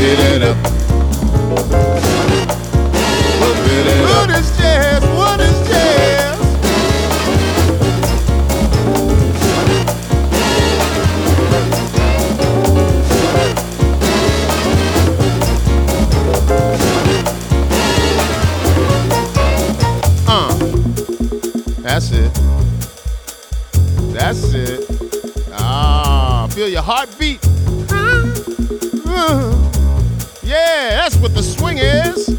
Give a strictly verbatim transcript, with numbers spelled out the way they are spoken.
it up. What is jazz? What is jazz? Uh, that's it. That's it. Ah, feel your heartbeat. Uh, yeah, that's what the swing is.